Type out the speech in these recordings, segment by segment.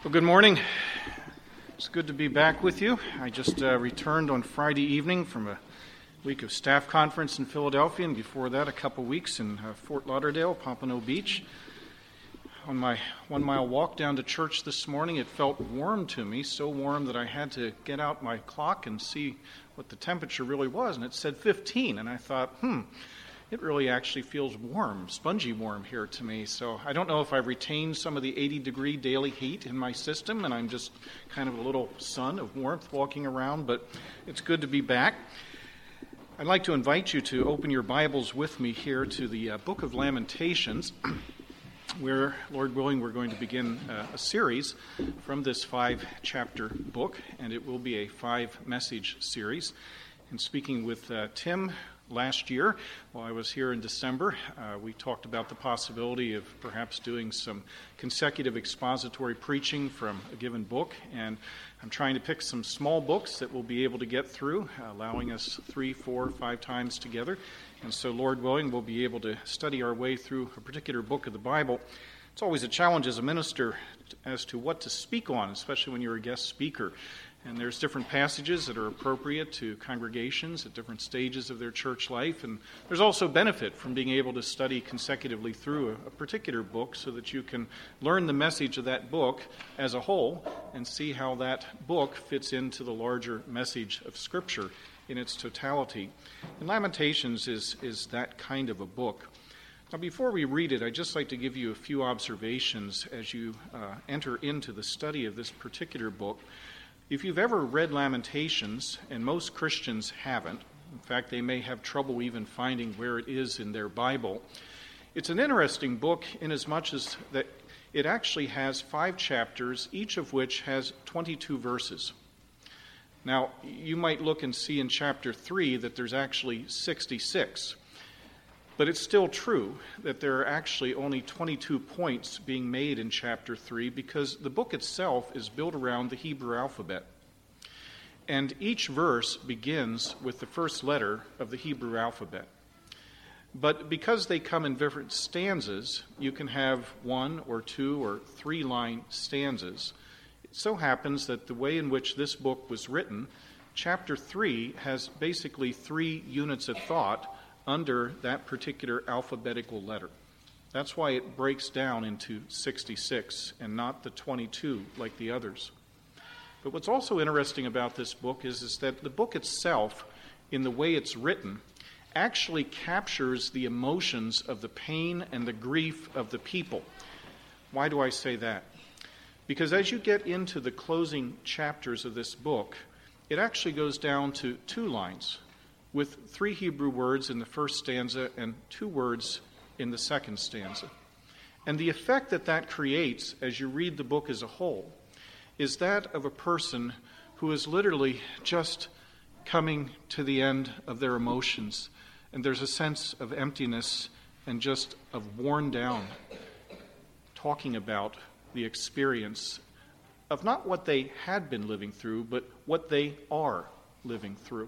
Well, good morning. It's good to be back with you. I just returned on Friday evening from a week of staff conference in Philadelphia, and before that, a couple weeks in Fort Lauderdale, Pompano Beach. On my 1 mile walk down to church this morning, it felt warm to me, so warm that I had to get out my clock and see what the temperature really was, and it said 15, and I thought, it really actually feels warm, spongy warm here to me. So I don't know if I've retained some of the 80-degree daily heat in my system, and I'm just kind of a little sun of warmth walking around, but it's good to be back. I'd like to invite you to open your Bibles with me here to the Book of Lamentations, where, Lord willing, we're going to begin a series from this 5-chapter book, and it will be a 5-message series. And speaking with Tim last year, while I was here in December, we talked about the possibility of perhaps doing some consecutive expository preaching from a given book, and I'm trying to pick some small books that we'll be able to get through, allowing us 3, 4, 5 times together. And so, Lord willing, we'll be able to study our way through a particular book of the Bible. It's always a challenge as a minister as to what to speak on, especially when you're a guest speaker. And there's different passages that are appropriate to congregations at different stages of their church life. And there's also benefit from being able to study consecutively through a particular book so that you can learn the message of that book as a whole and see how that book fits into the larger message of Scripture in its totality. And Lamentations is that kind of a book. Now, before we read it, I'd just like to give you a few observations as you enter into the study of this particular book. If you've ever read Lamentations, and most Christians haven't, in fact, they may have trouble even finding where it is in their Bible, it's an interesting book inasmuch as that it actually has 5 chapters, each of which has 22 verses. Now, you might look and see in chapter 3 that there's actually 66. But it's still true that there are actually only 22 points being made in chapter 3 because the book itself is built around the Hebrew alphabet. And each verse begins with the first letter of the Hebrew alphabet. But because they come in different stanzas, you can have 1 or 2 or 3-line stanzas. It so happens that the way in which this book was written, chapter 3 has basically 3 units of thought under that particular alphabetical letter. That's why it breaks down into 66 and not the 22 like the others. But what's also interesting about this book is that the book itself, in the way it's written, actually captures the emotions of the pain and the grief of the people. Why do I say that? Because as you get into the closing chapters of this book, it actually goes down to 2 lines, with 3 Hebrew words in the first stanza and 2 words in the second stanza. And the effect that creates as you read the book as a whole is that of a person who is literally just coming to the end of their emotions. And there's a sense of emptiness and just of worn down, talking about the experience of not what they had been living through, but what they are living through.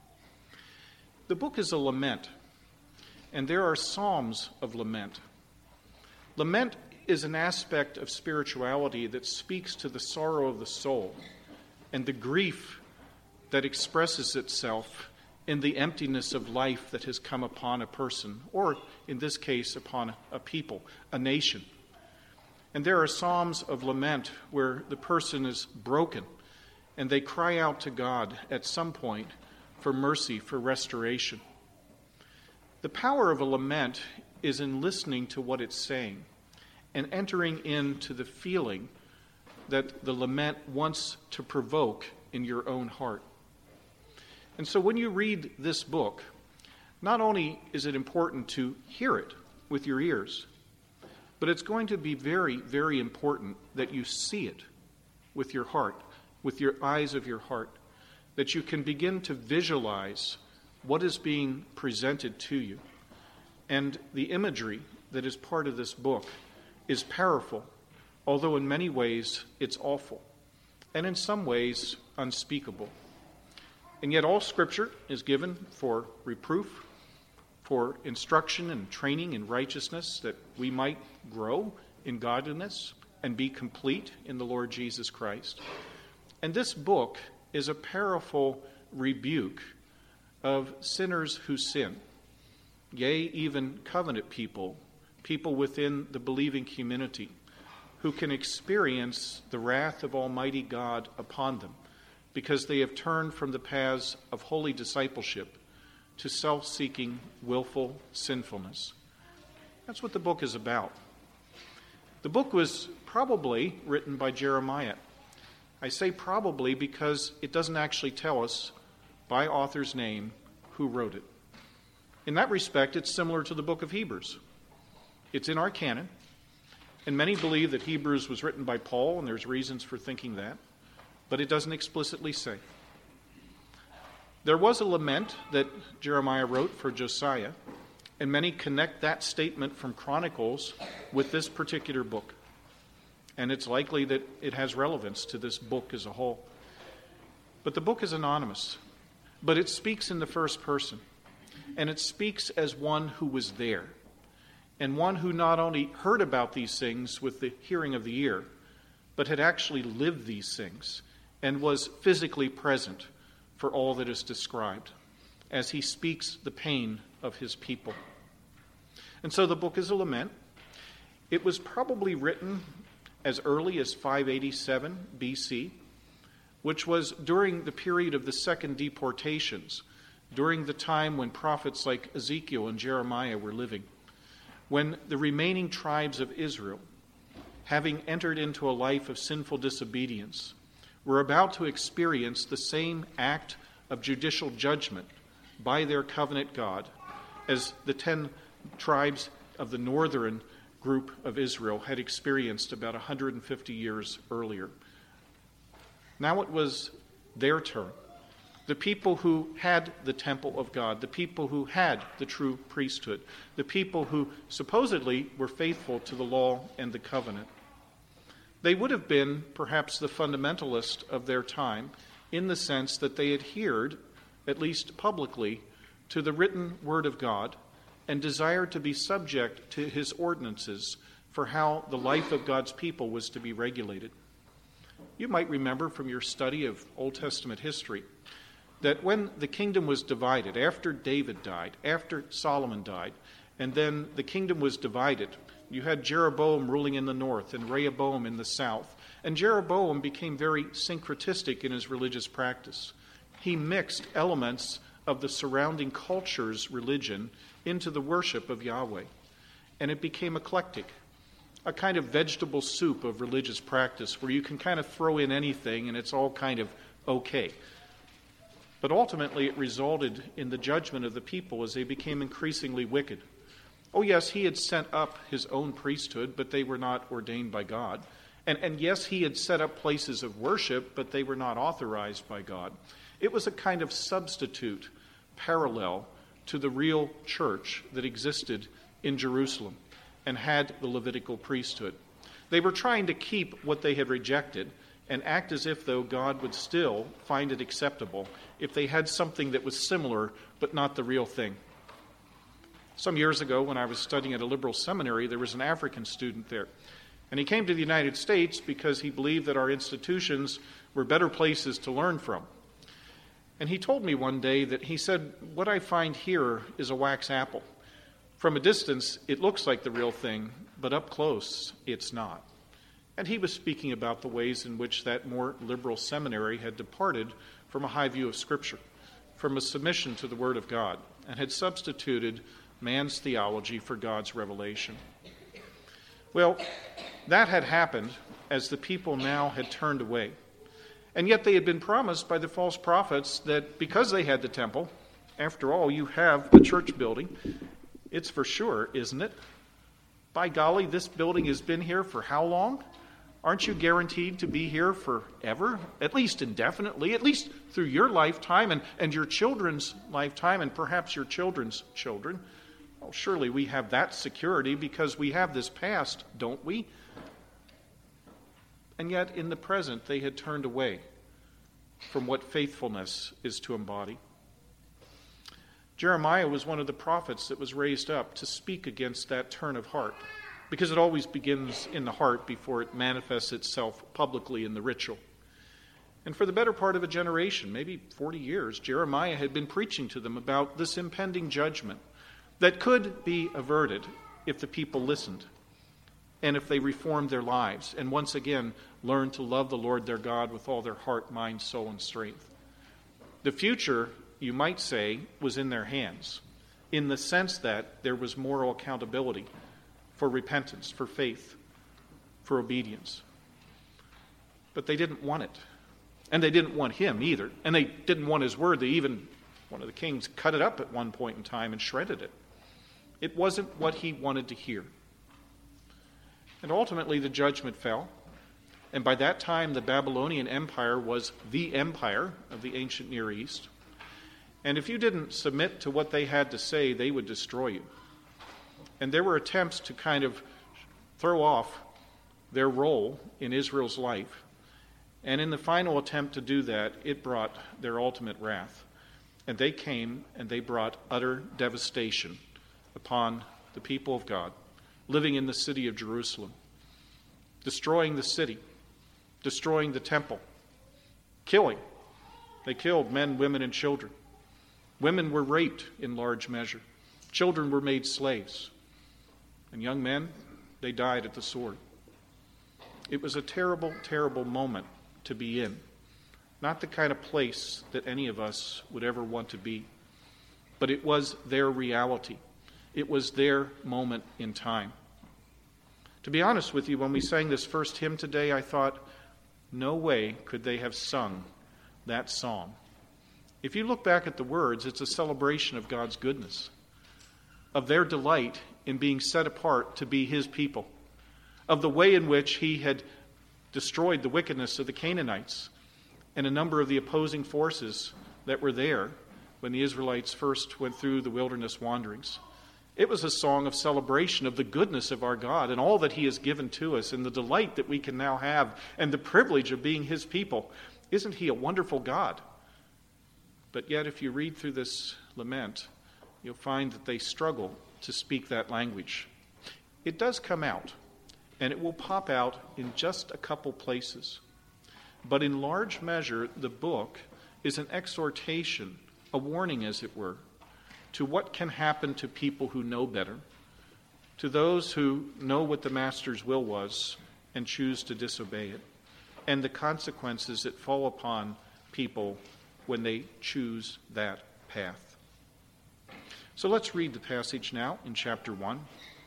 The book is a lament, and there are psalms of lament. Lament is an aspect of spirituality that speaks to the sorrow of the soul and the grief that expresses itself in the emptiness of life that has come upon a person, or in this case, upon a people, a nation. And there are psalms of lament where the person is broken, and they cry out to God at some point for mercy, for restoration. The power of a lament is in listening to what it's saying and entering into the feeling that the lament wants to provoke in your own heart. And so when you read this book, not only is it important to hear it with your ears, but it's going to be very, very important that you see it with your heart, with your eyes of your heart, that you can begin to visualize what is being presented to you. And the imagery that is part of this book is powerful, although in many ways it's awful, and in some ways unspeakable. And yet all Scripture is given for reproof, for instruction and training in righteousness, that we might grow in godliness and be complete in the Lord Jesus Christ. And this book is a powerful rebuke of sinners who sin, yea, even covenant people, people within the believing community, who can experience the wrath of Almighty God upon them because they have turned from the paths of holy discipleship to self-seeking, willful sinfulness. That's what the book is about. The book was probably written by Jeremiah. I say probably because it doesn't actually tell us by author's name who wrote it. In that respect, it's similar to the book of Hebrews. It's in our canon, and many believe that Hebrews was written by Paul, and there's reasons for thinking that, but it doesn't explicitly say. There was a lament that Jeremiah wrote for Josiah, and many connect that statement from Chronicles with this particular book. And it's likely that it has relevance to this book as a whole. But the book is anonymous, but it speaks in the first person, and it speaks as one who was there, and one who not only heard about these things with the hearing of the ear, but had actually lived these things and was physically present for all that is described as he speaks the pain of his people. And so the book is a lament. It was probably written as early as 587 BC, which was during the period of the second deportations, during the time when prophets like Ezekiel and Jeremiah were living, when the remaining tribes of Israel, having entered into a life of sinful disobedience, were about to experience the same act of judicial judgment by their covenant God as the 10 tribes of the northern group of Israel had experienced about 150 years earlier. Now it was their turn. The people who had the temple of God, the people who had the true priesthood, the people who supposedly were faithful to the law and the covenant. They would have been perhaps the fundamentalist of their time in the sense that they adhered, at least publicly, to the written word of God and desired to be subject to his ordinances for how the life of God's people was to be regulated. You might remember from your study of Old Testament history that when the kingdom was divided, after David died, after Solomon died, and then the kingdom was divided, you had Jeroboam ruling in the north and Rehoboam in the south. And Jeroboam became very syncretistic in his religious practice. He mixed elements of the surrounding culture's religion into the worship of Yahweh. And it became eclectic, a kind of vegetable soup of religious practice where you can kind of throw in anything and it's all kind of okay. But ultimately it resulted in the judgment of the people as they became increasingly wicked. Oh yes, he had set up his own priesthood, but they were not ordained by God. And yes, he had set up places of worship, but they were not authorized by God. It was a kind of substitute parallel to the real church that existed in Jerusalem and had the Levitical priesthood. They were trying to keep what they had rejected and act as if though God would still find it acceptable if they had something that was similar but not the real thing. Some years ago, when I was studying at a liberal seminary, there was an African student there. And he came to the United States because he believed that our institutions were better places to learn from. And he told me one day that he said, "What I find here is a wax apple. From a distance, it looks like the real thing, but up close, it's not." And he was speaking about the ways in which that more liberal seminary had departed from a high view of Scripture, from a submission to the Word of God, and had substituted man's theology for God's revelation. Well, that had happened as the people now had turned away. And yet they had been promised by the false prophets that because they had the temple, after all, you have the church building. It's for sure, isn't it? By golly, this building has been here for how long? Aren't you guaranteed to be here forever? At least indefinitely, at least through your lifetime and your children's lifetime and perhaps your children's children. Well, surely we have that security because we have this past, don't we? And yet in the present they had turned away from what faithfulness is to embody. Jeremiah was one of the prophets that was raised up to speak against that turn of heart. because it always begins in the heart before it manifests itself publicly in the ritual. And for the better part of a generation, maybe 40 years, Jeremiah had been preaching to them about this impending judgment that could be averted if the people listened and if they reformed their lives and once again learned to love the Lord their God with all their heart, mind, soul, and strength. The future, you might say, was in their hands in the sense that there was moral accountability for repentance, for faith, for obedience. But they didn't want it. And they didn't want him either. And they didn't want his word. They even, one of the kings, cut it up at one point in time and shredded it. It wasn't what he wanted to hear. And ultimately the judgment fell. And by that time the Babylonian Empire was the empire of the ancient Near East. And if you didn't submit to what they had to say, they would destroy you. And there were attempts to kind of throw off their role in Israel's life. And in the final attempt to do that, it brought their ultimate wrath. And they came and they brought utter devastation upon the people of God, living in the city of Jerusalem, destroying the city, destroying the temple, killing. They killed men, women, and children. Women were raped in large measure. Children were made slaves. And young men, they died at the sword. It was a terrible, terrible moment to be in. Not the kind of place that any of us would ever want to be. But it was their reality. It was their moment in time. To be honest with you, when we sang this first hymn today, I thought, no way could they have sung that song. If you look back at the words, it's a celebration of God's goodness, of their delight in being set apart to be his people, of the way in which he had destroyed the wickedness of the Canaanites and a number of the opposing forces that were there when the Israelites first went through the wilderness wanderings. It was a song of celebration of the goodness of our God and all that he has given to us and the delight that we can now have and the privilege of being his people. Isn't he a wonderful God? But yet, if you read through this lament, you'll find that they struggle to speak that language. It does come out, and it will pop out in just a couple places. But in large measure, the book is an exhortation, a warning, as it were, to what can happen to people who know better, to those who know what the Master's will was and choose to disobey it, and the consequences that fall upon people when they choose that path. So let's read the passage now in chapter 1.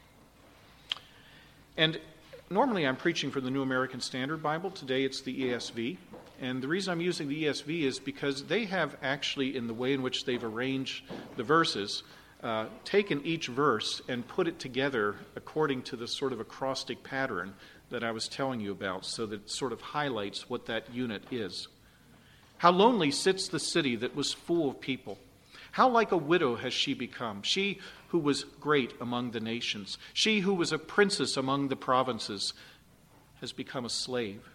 And normally I'm preaching from the New American Standard Bible. Today it's the ESV. And the reason I'm using the ESV is because they have actually, in the way in which they've arranged the verses, taken each verse and put it together according to the sort of acrostic pattern that I was telling you about, so that it sort of highlights what that unit is. How lonely sits the city that was full of people. How like a widow has she become, she who was great among the nations. She who was a princess among the provinces has become a slave.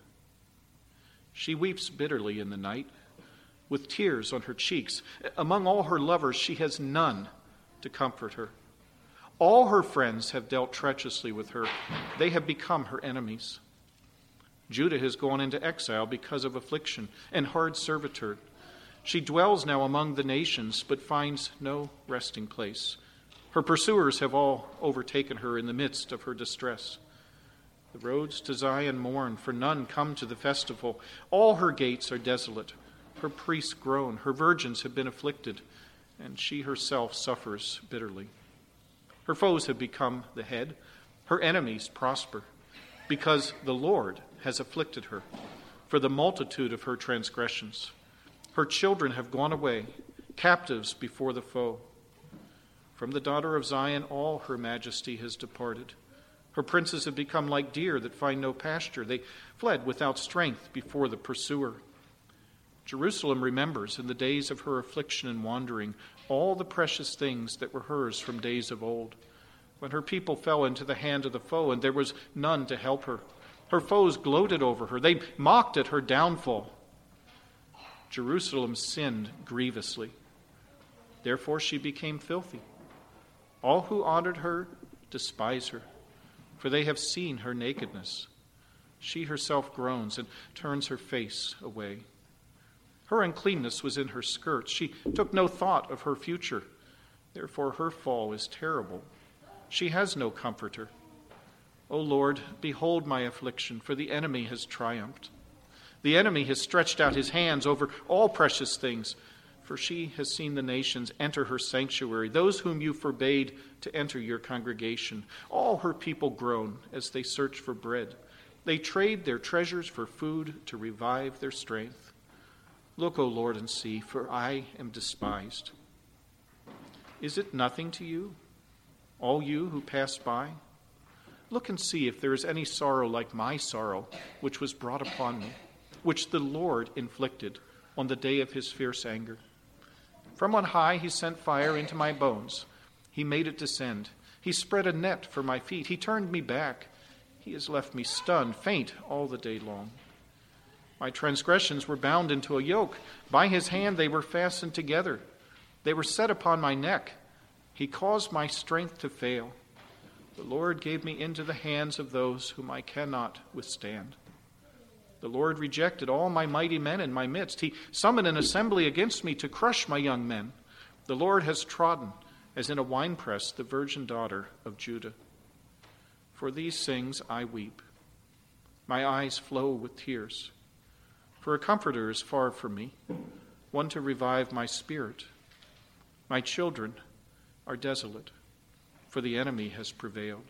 She weeps bitterly in the night, with tears on her cheeks. Among all her lovers, she has none to comfort her. All her friends have dealt treacherously with her. They have become her enemies. Judah has gone into exile because of affliction and hard servitude. She dwells now among the nations, but finds no resting place. Her pursuers have all overtaken her in the midst of her distress. The roads to Zion mourn, for none come to the festival. All her gates are desolate. Her priests groan. Her virgins have been afflicted, and she herself suffers bitterly. Her foes have become the head. Her enemies prosper, because the Lord has afflicted her for the multitude of her transgressions. Her children have gone away, captives before the foe. From the daughter of Zion all her majesty has departed. Her princes have become like deer that find no pasture. They fled without strength before the pursuer. Jerusalem remembers in the days of her affliction and wandering all the precious things that were hers from days of old, when her people fell into the hand of the foe and there was none to help her. Her foes gloated over her. They mocked at her downfall. Jerusalem sinned grievously. Therefore she became filthy. All who honored her despise her. for they have seen her nakedness. She herself groans and turns her face away. Her uncleanness was in her skirts. She took no thought of her future. Therefore her fall is terrible. She has no comforter. O Lord, behold my affliction, for the enemy has triumphed. The enemy has stretched out his hands over all precious things, for she has seen the nations enter her sanctuary, those whom you forbade to enter your congregation. All her people groan as they search for bread. They trade their treasures for food to revive their strength. Look, O Lord, and see, for I am despised. Is it nothing to you, all you who pass by? Look and see if there is any sorrow like my sorrow, which was brought upon me, which the Lord inflicted on the day of his fierce anger. From on high he sent fire into my bones. He made it descend. He spread a net for my feet. He turned me back. He has left me stunned, faint all the day long. My transgressions were bound into a yoke. By his hand they were fastened together. They were set upon my neck. He caused my strength to fail. The Lord gave me into the hands of those whom I cannot withstand. The Lord rejected all my mighty men in my midst. He summoned an assembly against me to crush my young men. The Lord has trodden, as in a winepress, the virgin daughter of Judah. For these things I weep. My eyes flow with tears. For a comforter is far from me, one to revive my spirit. My children are desolate, for the enemy has prevailed.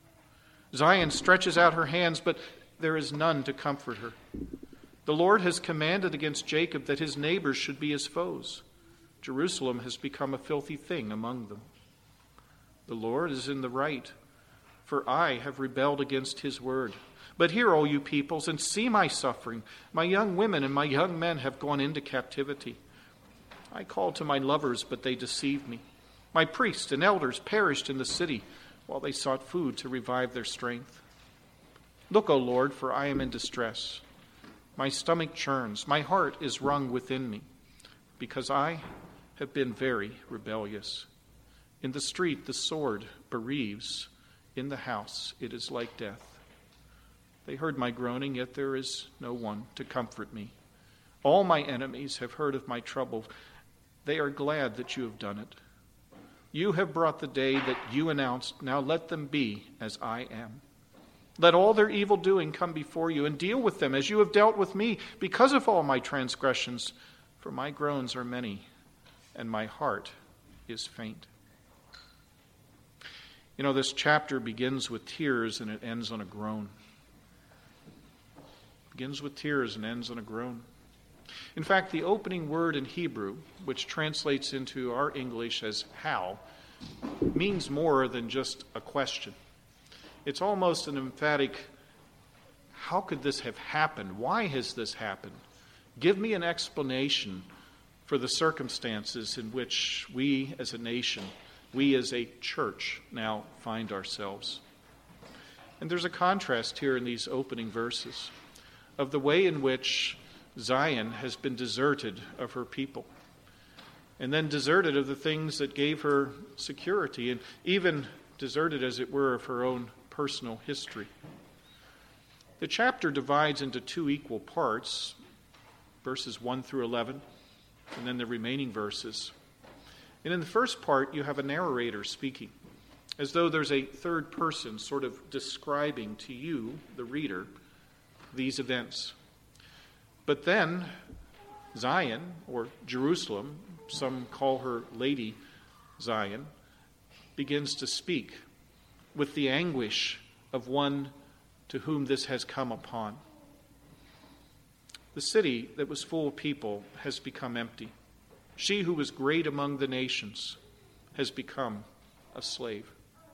Zion stretches out her hands, but there is none to comfort her. The Lord has commanded against Jacob that his neighbors should be his foes. Jerusalem has become a filthy thing among them. The Lord is in the right, for I have rebelled against his word. But hear, O you peoples, and see my suffering. My young women and my young men have gone into captivity. I called to my lovers, but they deceived me. My priests and elders perished in the city while they sought food to revive their strength. Look, O Lord, for I am in distress. My stomach churns, my heart is wrung within me, because I have been very rebellious. In the street the sword bereaves, in the house it is like death. They heard my groaning, yet there is no one to comfort me. All my enemies have heard of my trouble. They are glad that you have done it. You have brought the day that you announced. Now let them be as I am. Let all their evil doing come before you, and deal with them as you have dealt with me, because of all my transgressions. For my groans are many, and my heart is faint. You know, this chapter begins with tears and it ends on a groan. It begins with tears and ends on a groan. In fact, the opening word in Hebrew, which translates into our English as how, means more than just a question. It's almost an emphatic, how could this have happened? Why has this happened? Give me an explanation for the circumstances in which we as a nation, we as a church now find ourselves. And there's a contrast here in these opening verses of the way in which Zion has been deserted of her people, and then deserted of the things that gave her security, and even deserted, as it were, of her own personal history. The chapter divides into two equal parts, verses 1 through 11, and then the remaining verses. And in the first part, you have a narrator speaking, as though there's a third person sort of describing to you, the reader, these events. But then Zion, or Jerusalem, some call her Lady Zion, begins to speak with the anguish of one to whom this has come upon. The city that was full of people has become empty. She who was great among the nations has become a slave.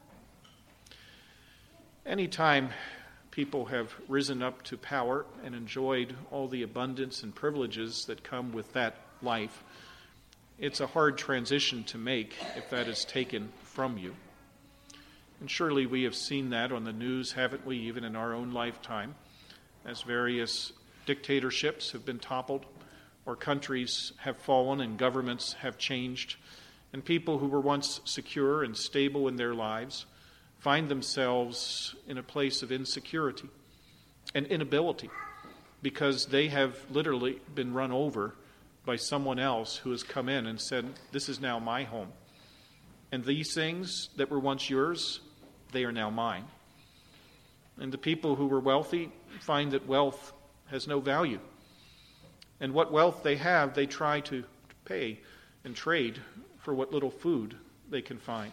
Anytime people have risen up to power and enjoyed all the abundance and privileges that come with that life, it's a hard transition to make if that is taken from you. And surely we have seen that on the news, haven't we, even in our own lifetime, as various dictatorships have been toppled, or countries have fallen and governments have changed, and people who were once secure and stable in their lives find themselves in a place of insecurity and inability because they have literally been run over by someone else who has come in and said, "This is now my home. And these things that were once yours, they are now mine." And the people who were wealthy find that wealth has no value. And what wealth they have, they try to pay and trade for what little food they can find.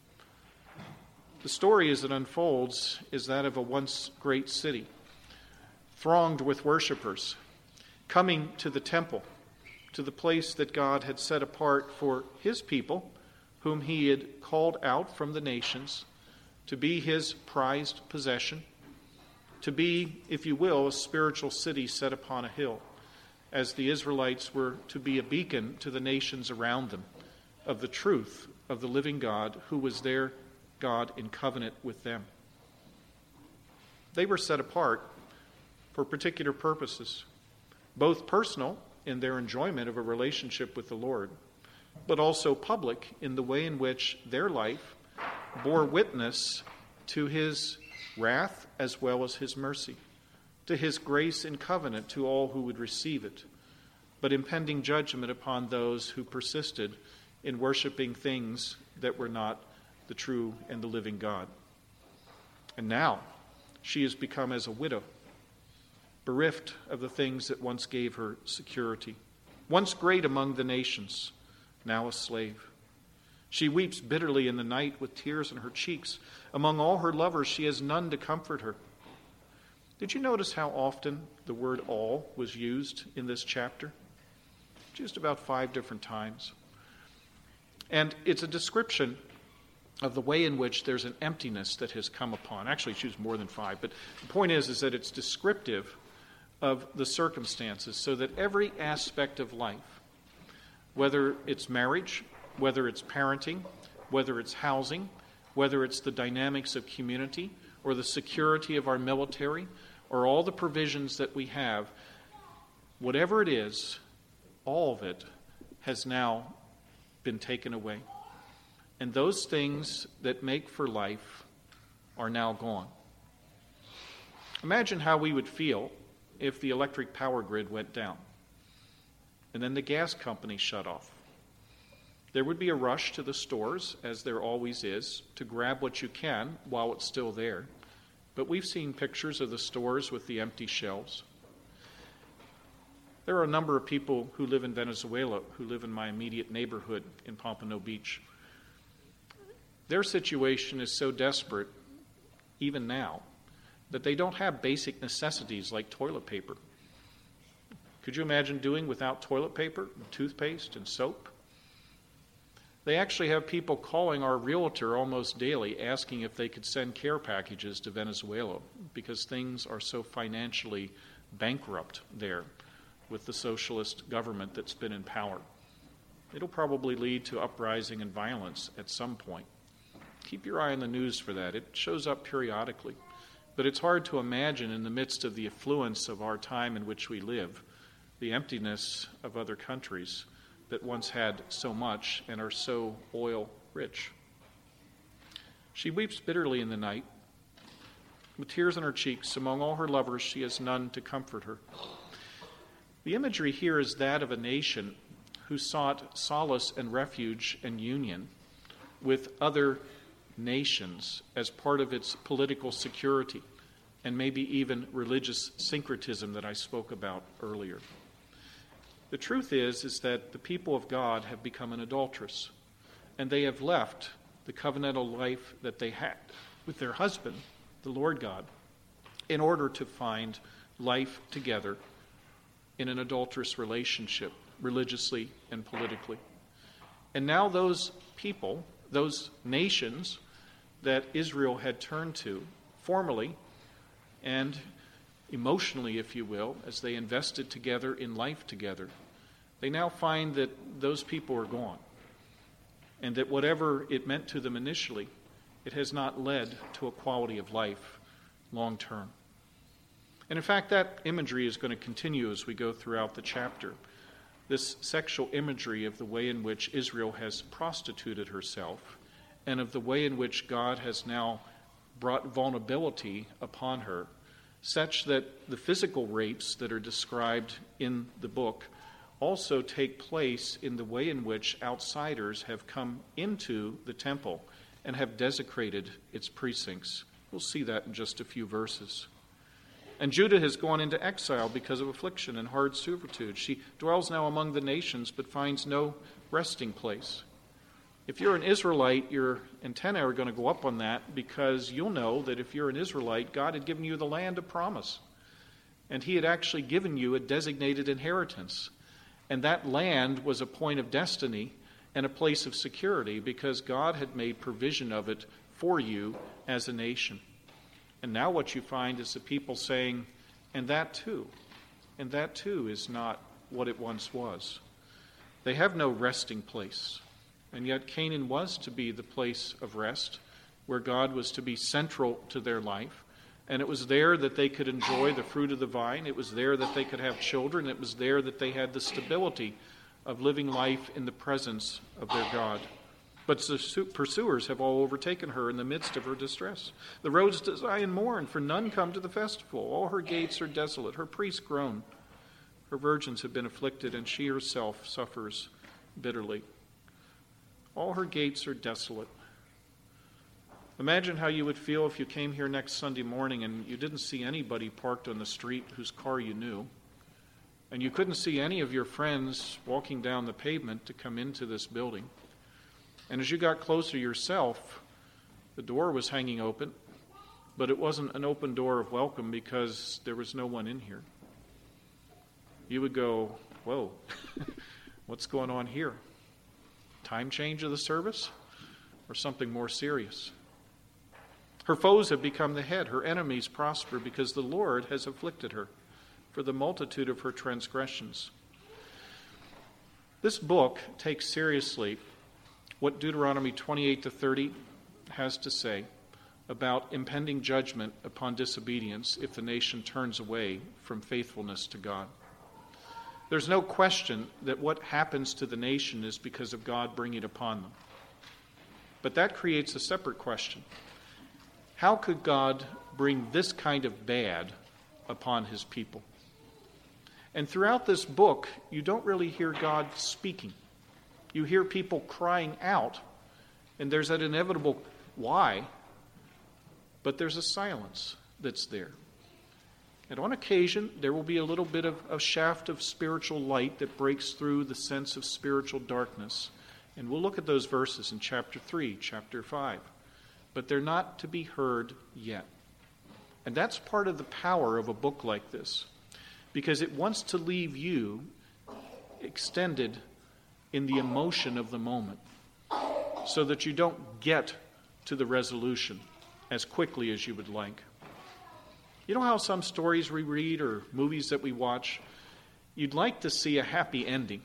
The story as it unfolds is that of a once great city, thronged with worshipers, coming to the temple, to the place that God had set apart for his people, whom he had called out from the nations, to be his prized possession, to be, if you will, a spiritual city set upon a hill, as the Israelites were to be a beacon to the nations around them of the truth of the living God who was their God in covenant with them. They were set apart for particular purposes, both personal in their enjoyment of a relationship with the Lord, but also public in the way in which their life bore witness to his wrath as well as his mercy, to his grace and covenant to all who would receive it, but impending judgment upon those who persisted in worshiping things that were not the true and the living God. And now she has become as a widow, bereft of the things that once gave her security, once great among the nations, now a slave. She weeps bitterly in the night with tears in her cheeks. Among all her lovers, she has none to comfort her. Did you notice how often the word all was used in this chapter? Just about 5 different times. And it's a description of the way in which there's an emptiness that has come upon. Actually, it's used more than 5, but the point is that it's descriptive of the circumstances so that every aspect of life, whether it's marriage, whether it's parenting, whether it's housing, whether it's the dynamics of community or the security of our military or all the provisions that we have, whatever it is, all of it has now been taken away. And those things that make for life are now gone. Imagine how we would feel if the electric power grid went down and then the gas company shut off. There would be a rush to the stores, as there always is, to grab what you can while it's still there. But we've seen pictures of the stores with the empty shelves. There are a number of people who live in Venezuela, who live in my immediate neighborhood in Pompano Beach. Their situation is so desperate, even now, that they don't have basic necessities like toilet paper. Could you imagine doing without toilet paper, and toothpaste, and soap? They actually have people calling our realtor almost daily asking if they could send care packages to Venezuela because things are so financially bankrupt there with the socialist government that's been in power. It'll probably lead to uprising and violence at some point. Keep your eye on the news for that. It shows up periodically. But it's hard to imagine in the midst of the affluence of our time in which we live, the emptiness of other countries that once had so much and are so oil rich. She weeps bitterly in the night. With tears on her cheeks, among all her lovers, she has none to comfort her. The imagery here is that of a nation who sought solace and refuge and union with other nations as part of its political security and maybe even religious syncretism that I spoke about earlier. The truth is that the people of God have become an adulteress, and they have left the covenantal life that they had with their husband, the Lord God, in order to find life together in an adulterous relationship, religiously and politically. And now those people, those nations that Israel had turned to formally and emotionally, if you will, as they invested together in life together, they now find that those people are gone, and that whatever it meant to them initially, it has not led to a quality of life long term. And in fact, that imagery is going to continue as we go throughout the chapter. This sexual imagery of the way in which Israel has prostituted herself, and of the way in which God has now brought vulnerability upon her, such that the physical rapes that are described in the book also take place in the way in which outsiders have come into the temple and have desecrated its precincts. We'll see that in just a few verses. And Judah has gone into exile because of affliction and hard servitude. She dwells now among the nations, but finds no resting place. If you're an Israelite, your antennae are going to go up on that, because you'll know that if you're an Israelite, God had given you the land of promise. And he had actually given you a designated inheritance. And that land was a point of destiny and a place of security, because God had made provision of it for you as a nation. And now what you find is the people saying, and that too is not what it once was. They have no resting place. And yet Canaan was to be the place of rest, where God was to be central to their life. And it was there that they could enjoy the fruit of the vine. It was there that they could have children. It was there that they had the stability of living life in the presence of their God. But the pursuers have all overtaken her in the midst of her distress. The roads to Zion mourn, for none come to the festival. All her gates are desolate. Her priests groan. Her virgins have been afflicted, and she herself suffers bitterly. All her gates are desolate. Imagine how you would feel if you came here next Sunday morning and you didn't see anybody parked on the street whose car you knew, and you couldn't see any of your friends walking down the pavement to come into this building. And as you got closer yourself, the door was hanging open, but it wasn't an open door of welcome because there was no one in here. You would go, whoa, what's going on here? Time change of the service, or something more serious? Her foes have become the head. Her enemies prosper because the Lord has afflicted her for the multitude of her transgressions. This book takes seriously what Deuteronomy 28-30 has to say about impending judgment upon disobedience if the nation turns away from faithfulness to God. There's no question that what happens to the nation is because of God bringing it upon them. But that creates a separate question. How could God bring this kind of bad upon his people? And throughout this book, you don't really hear God speaking. You hear people crying out, and there's that inevitable why, but there's a silence that's there. And on occasion, there will be a little bit of a shaft of spiritual light that breaks through the sense of spiritual darkness. And we'll look at those verses in chapter 3, chapter 5. But they're not to be heard yet. And that's part of the power of a book like this, because it wants to leave you extended in the emotion of the moment so that you don't get to the resolution as quickly as you would like. You know how some stories we read or movies that we watch, you'd like to see a happy ending,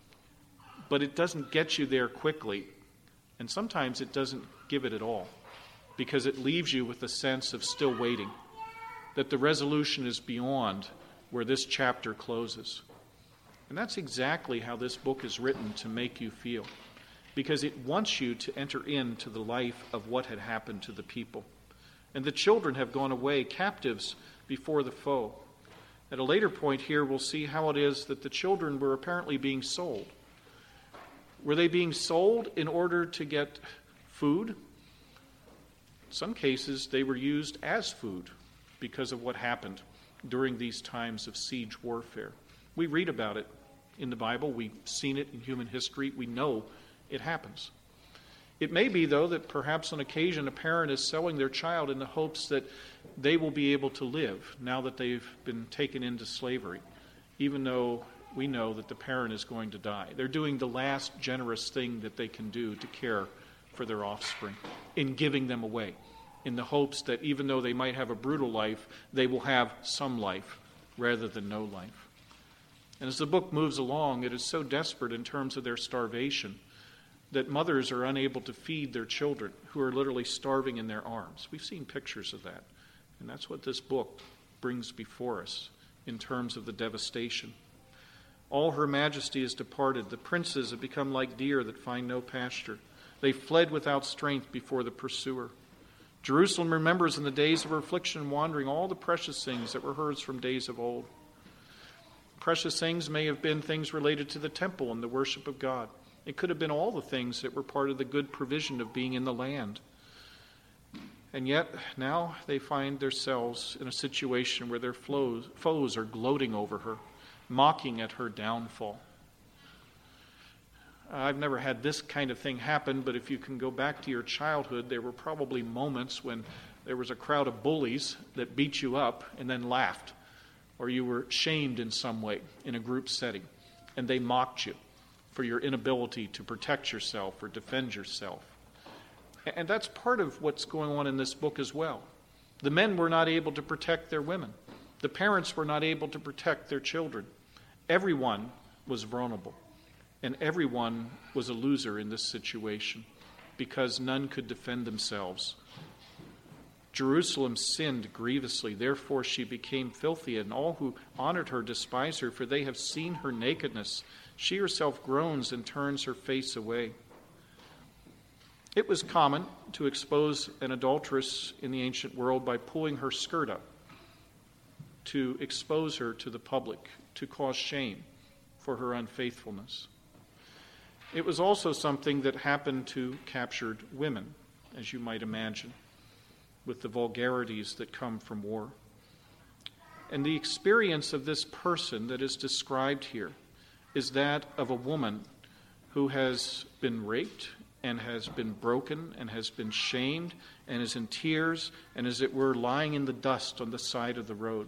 but it doesn't get you there quickly, and sometimes it doesn't give it at all, because it leaves you with a sense of still waiting, that the resolution is beyond where this chapter closes. And that's exactly how this book is written to make you feel, because it wants you to enter into the life of what had happened to the people. And the children have gone away captives before the foe. At a later point here, we'll see how it is that the children were apparently being sold. Were they being sold in order to get food? In some cases, they were used as food because of what happened during these times of siege warfare. We read about it in the Bible. We've seen it in human history. We know it happens. It may be, though, that perhaps on occasion a parent is selling their child in the hopes that they will be able to live now that they've been taken into slavery, even though we know that the parent is going to die. They're doing the last generous thing that they can do to care for their offspring in giving them away, in the hopes that even though they might have a brutal life, they will have some life rather than no life. And as the book moves along, it is so desperate in terms of their starvation that mothers are unable to feed their children who are literally starving in their arms. We've seen pictures of that. And that's what this book brings before us in terms of the devastation. All her majesty is departed. The princes have become like deer that find no pasture. They fled without strength before the pursuer. Jerusalem remembers in the days of her affliction and wandering all the precious things that were hers from days of old. Precious things may have been things related to the temple and the worship of God. It could have been all the things that were part of the good provision of being in the land. And yet, now they find themselves in a situation where their foes are gloating over her, mocking at her downfall. I've never had this kind of thing happen, but if you can go back to your childhood, there were probably moments when there was a crowd of bullies that beat you up and then laughed, or you were shamed in some way in a group setting, and they mocked you for your inability to protect yourself or defend yourself. And that's part of what's going on in this book as well. The men were not able to protect their women. The parents were not able to protect their children. Everyone was vulnerable. And everyone was a loser in this situation because none could defend themselves. Jerusalem sinned grievously, therefore she became filthy, and all who honored her despised her, for they have seen her nakedness. She herself groans and turns her face away. It was common to expose an adulteress in the ancient world by pulling her skirt up, to expose her to the public, to cause shame for her unfaithfulness. It was also something that happened to captured women, as you might imagine, with the vulgarities that come from war. And the experience of this person that is described here is that of a woman who has been raped and has been broken and has been shamed and is in tears and, as it were, lying in the dust on the side of the road.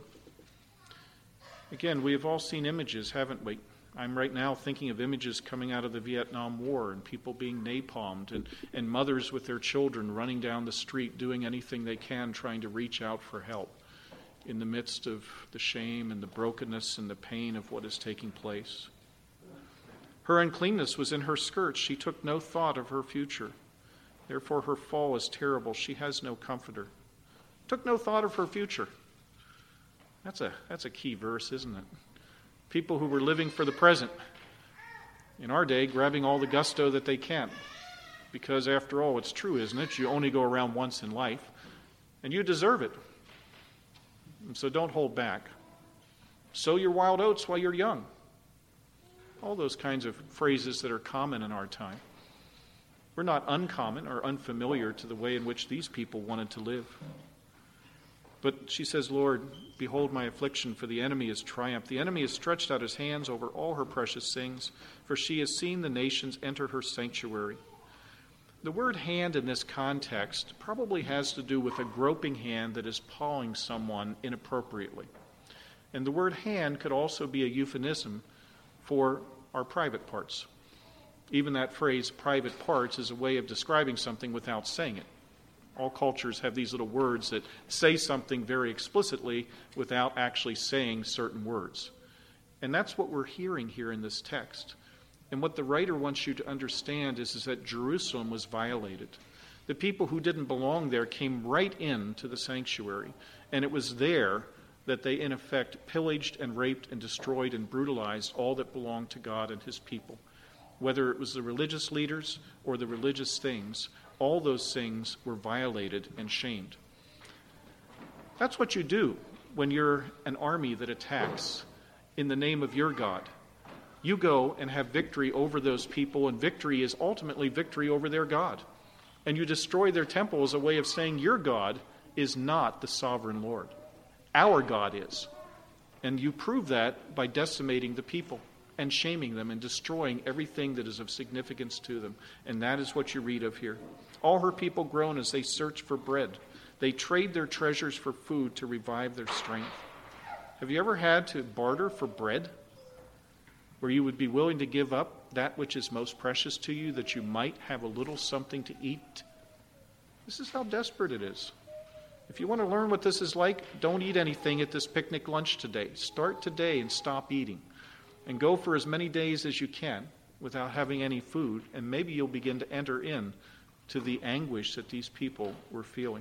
Again, we have all seen images, haven't we? I'm right now thinking of images coming out of the Vietnam War and people being napalmed and mothers with their children running down the street doing anything they can trying to reach out for help in the midst of the shame and the brokenness and the pain of what is taking place. Her uncleanness was in her skirts. She took no thought of her future. Therefore her fall is terrible. She has no comforter. Took no thought of her future. That's a key verse, isn't it? People who were living for the present, in our day, grabbing all the gusto that they can. Because after all, it's true, isn't it? You only go around once in life, and you deserve it. And so don't hold back. Sow your wild oats while you're young. All those kinds of phrases that are common in our time. We're not uncommon or unfamiliar to the way in which these people wanted to live. But she says, Lord, behold my affliction, for the enemy has triumphed. The enemy has stretched out his hands over all her precious things, for she has seen the nations enter her sanctuary. The word hand in this context probably has to do with a groping hand that is pawing someone inappropriately. And the word hand could also be a euphemism for our private parts. Even that phrase, private parts, is a way of describing something without saying it. All cultures have these little words that say something very explicitly without actually saying certain words. And that's what we're hearing here in this text. And what the writer wants you to understand is that Jerusalem was violated. The people who didn't belong there came right into the sanctuary. And it was there that they, in effect, pillaged and raped and destroyed and brutalized all that belonged to God and his people. Whether it was the religious leaders or the religious things, all those things were violated and shamed. That's what you do when you're an army that attacks in the name of your God. You go and have victory over those people, and victory is ultimately victory over their God. And you destroy their temple as a way of saying your God is not the sovereign Lord. Our God is. And you prove that by decimating the people and shaming them and destroying everything that is of significance to them. And that is what you read of here. All her people groan as they search for bread. They trade their treasures for food to revive their strength. Have you ever had to barter for bread? Where you would be willing to give up that which is most precious to you, that you might have a little something to eat? This is how desperate it is. If you want to learn what this is like, don't eat anything at this picnic lunch today. Start today and stop eating. And go for as many days as you can without having any food, and maybe you'll begin to enter in to the anguish that these people were feeling.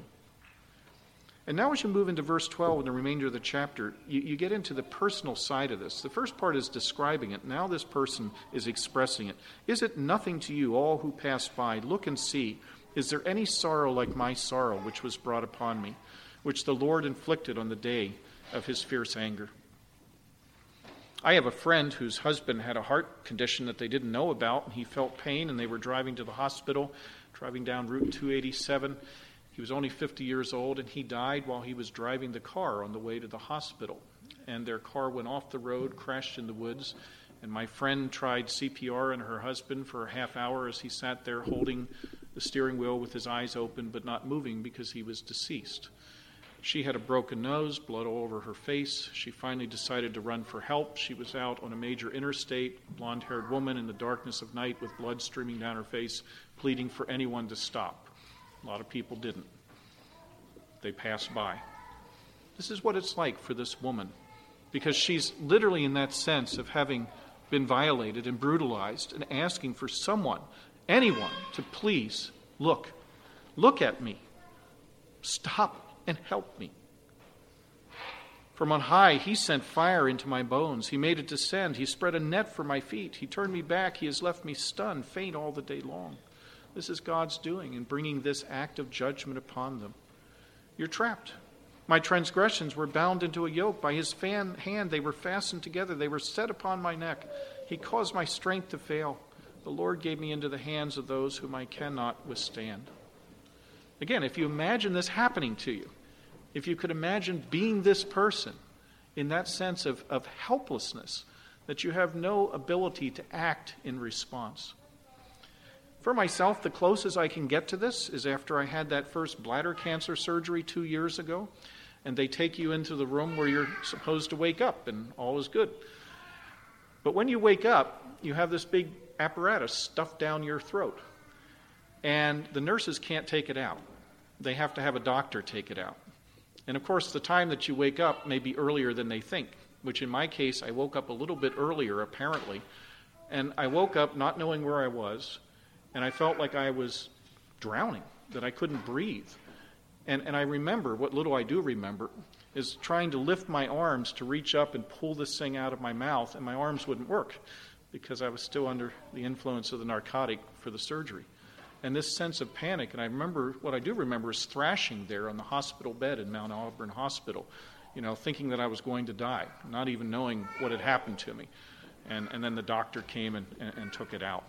And now as you move into verse 12 and the remainder of the chapter, you get into the personal side of this. The first part is describing it. Now this person is expressing it. Is it nothing to you, all who pass by? Look and see. Is there any sorrow like my sorrow which was brought upon me, which the Lord inflicted on the day of his fierce anger? I have a friend whose husband had a heart condition that they didn't know about, and he felt pain, and they were driving to the hospital, driving down Route 287. He was only 50 years old, and he died while he was driving the car on the way to the hospital. And their car went off the road, crashed in the woods, and my friend tried CPR on her husband for a half hour as he sat there holding the steering wheel with his eyes open but not moving because he was deceased. She had a broken nose, blood all over her face. She finally decided to run for help. She was out on a major interstate, blonde-haired woman in the darkness of night with blood streaming down her face, pleading for anyone to stop. A lot of people didn't. They passed by. This is what it's like for this woman, because she's literally in that sense of having been violated and brutalized and asking for someone, anyone, to please look at me. Stop and help me. From on high, he sent fire into my bones. He made it descend. He spread a net for my feet. He turned me back. He has left me stunned, faint all the day long. This is God's doing in bringing this act of judgment upon them. You're trapped. My transgressions were bound into a yoke. By his hand they were fastened together. They were set upon my neck. He caused my strength to fail. The Lord gave me into the hands of those whom I cannot withstand. Again, if you imagine this happening to you, if you could imagine being this person in that sense of helplessness, that you have no ability to act in response. For myself, the closest I can get to this is after I had that first bladder cancer surgery 2 years ago, and they take you into the room where you're supposed to wake up, and all is good. But when you wake up, you have this big apparatus stuffed down your throat, and the nurses can't take it out. They have to have a doctor take it out. And of course, the time that you wake up may be earlier than they think, which in my case, I woke up a little bit earlier, apparently. And I woke up not knowing where I was, and I felt like I was drowning, that I couldn't breathe. And I remember, what little I do remember, is trying to lift my arms to reach up and pull this thing out of my mouth, and my arms wouldn't work because I was still under the influence of the narcotic for the surgery. And this sense of panic, and I remember, what I do remember is thrashing there on the hospital bed in Mount Auburn Hospital, thinking that I was going to die, not even knowing what had happened to me. And then the doctor came and took it out.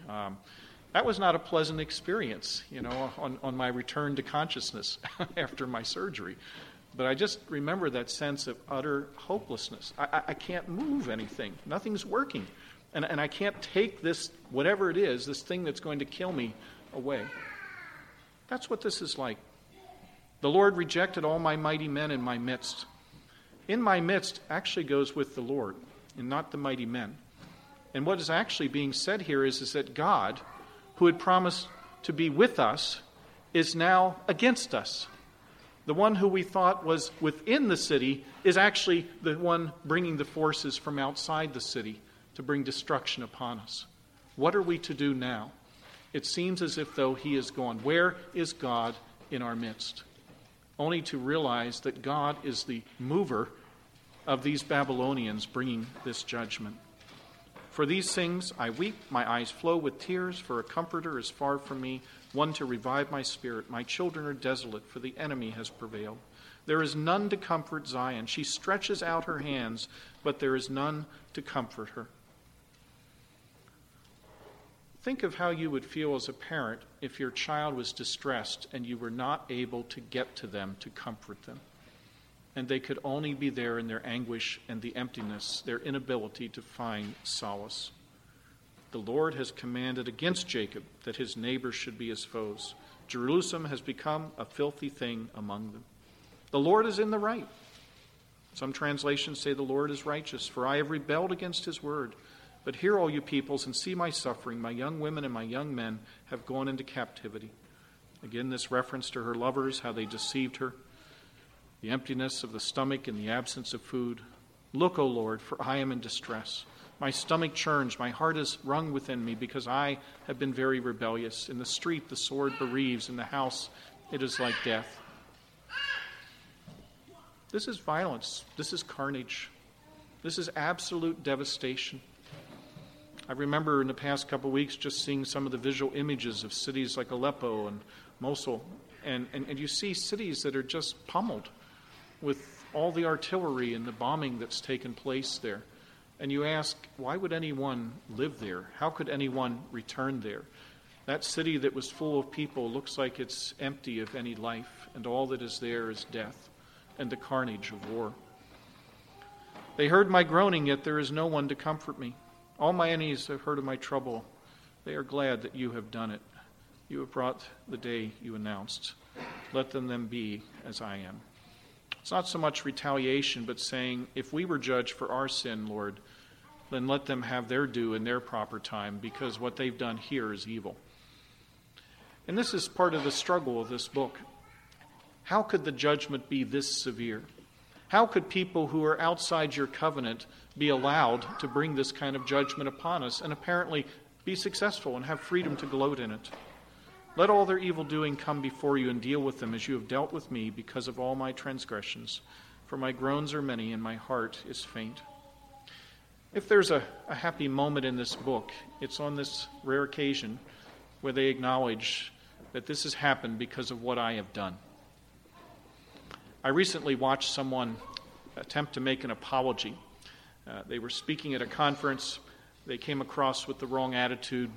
That was not a pleasant experience, on my return to consciousness after my surgery. But I just remember that sense of utter hopelessness. I can't move anything. Nothing's working. And I can't take this, whatever it is, this thing that's going to kill me, away. That's what this is like. The Lord rejected all my mighty men in my midst. In my midst actually goes with the Lord, and not the mighty men. And what is actually being said here is that God, who had promised to be with us, is now against us. The one who we thought was within the city is actually the one bringing the forces from outside the city to bring destruction upon us. What are we to do now? It seems as if though he is gone. Where is God in our midst? Only to realize that God is the mover of these Babylonians bringing this judgment. For these things I weep, my eyes flow with tears, for a comforter is far from me, one to revive my spirit. My children are desolate, for the enemy has prevailed. There is none to comfort Zion. She stretches out her hands, but there is none to comfort her. Think of how you would feel as a parent if your child was distressed and you were not able to get to them to comfort them. And they could only be there in their anguish and the emptiness, their inability to find solace. The Lord has commanded against Jacob that his neighbors should be his foes. Jerusalem has become a filthy thing among them. The Lord is in the right. Some translations say the Lord is righteous, for I have rebelled against his word. But hear, all you peoples, and see my suffering. My young women and my young men have gone into captivity. Again, this reference to her lovers, how they deceived her. The emptiness of the stomach and the absence of food. Look, O Lord, for I am in distress. My stomach churns, my heart is wrung within me, because I have been very rebellious. In the street the sword bereaves, in the house it is like death. This is violence. This is carnage. This is absolute devastation. I remember in the past couple of weeks just seeing some of the visual images of cities like Aleppo and Mosul, and you see cities that are just pummeled with all the artillery and the bombing that's taken place there. And you ask, why would anyone live there? How could anyone return there? That city that was full of people looks like it's empty of any life, and all that is there is death and the carnage of war. They heard my groaning, yet there is no one to comfort me. All my enemies have heard of my trouble. They are glad that you have done it. You have brought the day you announced. Let them then be as I am. It's not so much retaliation, but saying, if we were judged for our sin, Lord, then let them have their due in their proper time, because what they've done here is evil. And this is part of the struggle of this book. How could the judgment be this severe? How could people who are outside your covenant be allowed to bring this kind of judgment upon us and apparently be successful and have freedom to gloat in it? Let all their evil doing come before you and deal with them as you have dealt with me because of all my transgressions. For my groans are many and my heart is faint. If there's a happy moment in this book, it's on this rare occasion where they acknowledge that this has happened because of what I have done. I recently watched someone attempt to make an apology. They were speaking at a conference. They came across with the wrong attitude.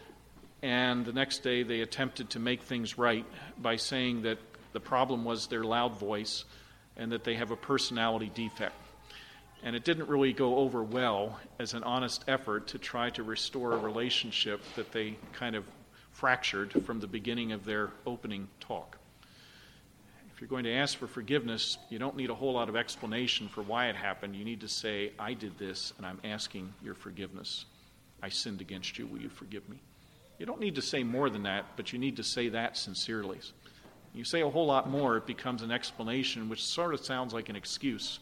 And the next day they attempted to make things right by saying that the problem was their loud voice and that they have a personality defect. And it didn't really go over well as an honest effort to try to restore a relationship that they kind of fractured from the beginning of their opening talk. If you're going to ask for forgiveness, you don't need a whole lot of explanation for why it happened. You need to say, I did this and I'm asking your forgiveness. I sinned against you. Will you forgive me? You don't need to say more than that, but you need to say that sincerely. You say a whole lot more, it becomes an explanation, which sort of sounds like an excuse.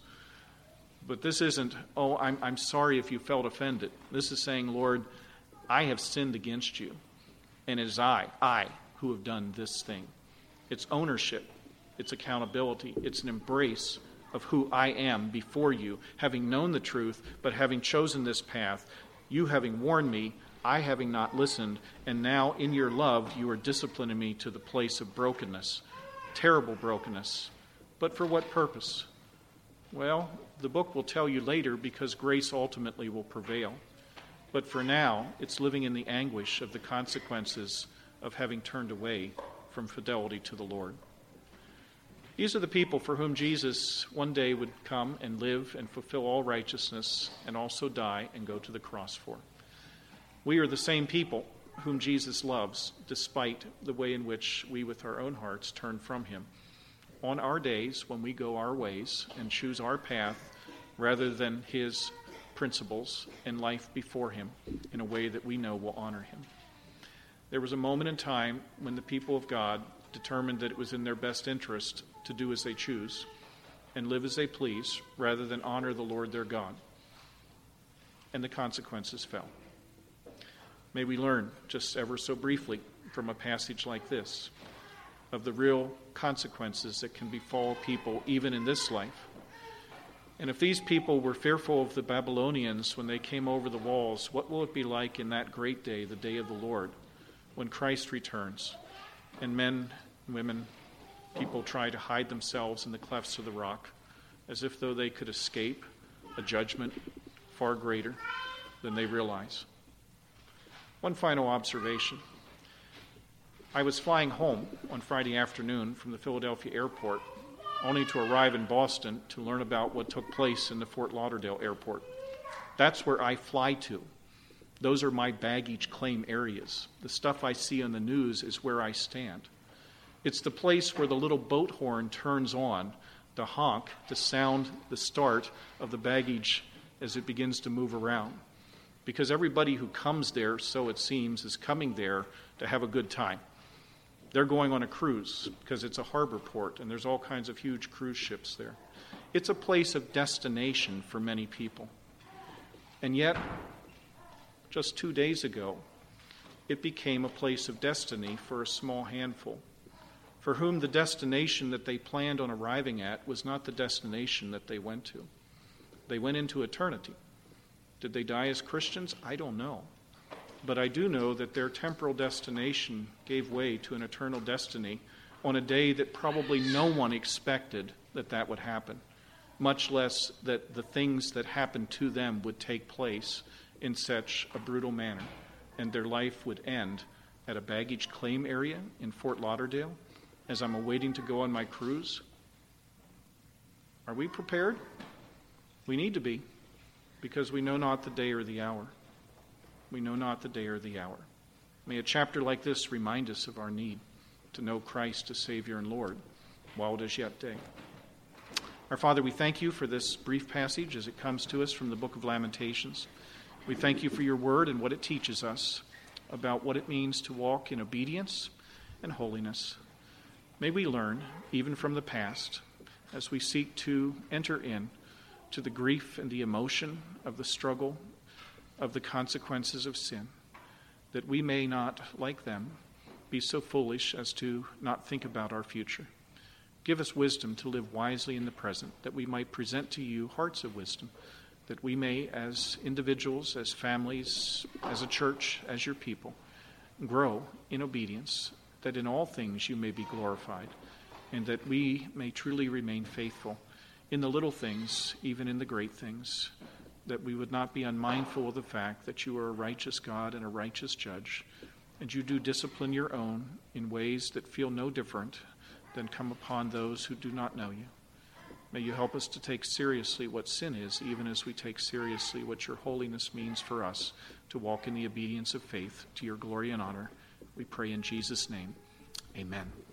But this isn't, I'm sorry if you felt offended. This is saying, Lord, I have sinned against you. And it is I who have done this thing. It's ownership. It's accountability. It's an embrace of who I am before you, having known the truth, but having chosen this path, you having warned me, I having not listened, and now in your love you are disciplining me to the place of brokenness, terrible brokenness. But for what purpose? Well, the book will tell you later, because grace ultimately will prevail. But for now, it's living in the anguish of the consequences of having turned away from fidelity to the Lord. These are the people for whom Jesus one day would come and live and fulfill all righteousness and also die and go to the cross for. We are the same people whom Jesus loves, despite the way in which we with our own hearts turn from him. On our days, when we go our ways and choose our path rather than his principles and life before him in a way that we know will honor him. There was a moment in time when the people of God determined that it was in their best interest to do as they choose and live as they please rather than honor the Lord their God. And the consequences fell. May we learn, just ever so briefly, from a passage like this, of the real consequences that can befall people even in this life. And if these people were fearful of the Babylonians when they came over the walls, what will it be like in that great day, the day of the Lord, when Christ returns, and men, women, people try to hide themselves in the clefts of the rock, as if though they could escape a judgment far greater than they realize. One final observation. I was flying home on Friday afternoon from the Philadelphia airport, only to arrive in Boston to learn about what took place in the Fort Lauderdale airport. That's where I fly to. Those are my baggage claim areas. The stuff I see on the news is where I stand. It's the place where the little boat horn turns on to honk, to sound the start of the baggage as it begins to move around. Because everybody who comes there, so it seems, is coming there to have a good time. They're going on a cruise because it's a harbor port and there's all kinds of huge cruise ships there. It's a place of destination for many people. And yet, just 2 days ago, it became a place of destiny for a small handful, for whom the destination that they planned on arriving at was not the destination that they went to. They went into eternity. Did they die as Christians? I don't know. but I do know that their temporal destination gave way to an eternal destiny on a day that probably no one expected that would happen, much less that the things that happened to them would take place in such a brutal manner, and their life would end at a baggage claim area in Fort Lauderdale as I'm awaiting to go on my cruise. Are we prepared? We need to be, because we know not the day or the hour. We know not the day or the hour. May a chapter like this remind us of our need to know Christ as Savior and Lord while it is yet day. Our Father, we thank you for this brief passage as it comes to us from the book of Lamentations. We thank you for your word and what it teaches us about what it means to walk in obedience and holiness. May we learn, even from the past, as we seek to enter in to the grief and the emotion of the struggle of the consequences of sin, that we may not, like them, be so foolish as to not think about our future. Give us wisdom to live wisely in the present, that we might present to you hearts of wisdom, that we may, as individuals, as families, as a church, as your people, grow in obedience, that in all things you may be glorified, and that we may truly remain faithful in the little things, even in the great things, that we would not be unmindful of the fact that you are a righteous God and a righteous judge, and you do discipline your own in ways that feel no different than come upon those who do not know you. May you help us to take seriously what sin is, even as we take seriously what your holiness means for us to walk in the obedience of faith to your glory and honor. We pray in Jesus' name. Amen.